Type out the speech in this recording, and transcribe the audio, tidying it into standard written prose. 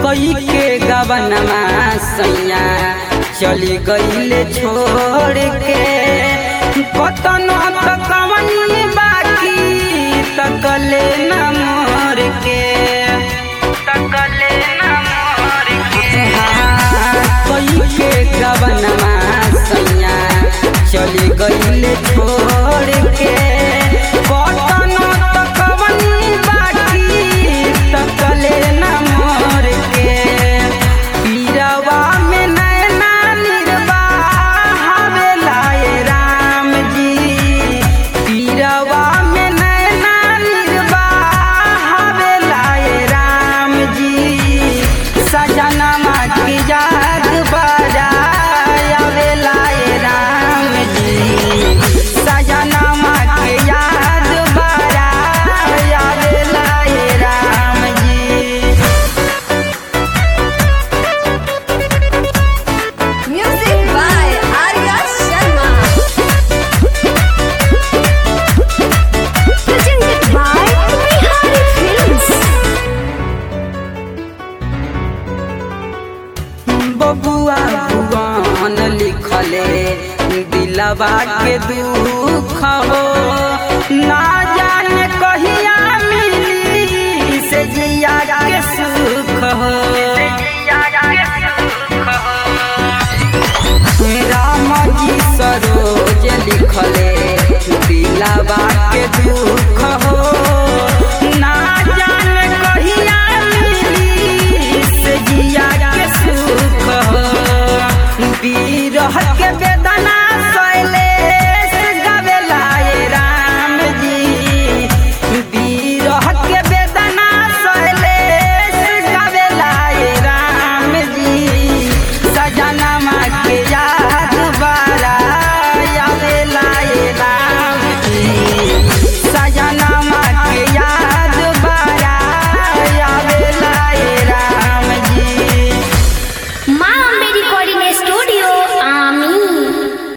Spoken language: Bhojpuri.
कई के गबनमा सैया चली गईले छोड़ के कतनो तकवनी बाकी तकले न मोर के कई के गबनमा सैया चली गईले छोड़ के कतनो तकवनी बाकी तकले न मोर के पीरवा में नैना निर्वाह हवेलाए राम जी पीरवा में नैना निर्वाह हवेलाए राम जी सजनमा की याद बड़ा आवेलाए राम जी सजनमा की याद बड़ा आवेलाए Ram ji. Music by Arya Sharma. Presented by Bihari Films. बबुआ भुवन लिखले दिलवा के दुख हो ना जाने कहिया मिली से जिया के सुख हो राम जी सरोज लिखले दिलवा के दुख हो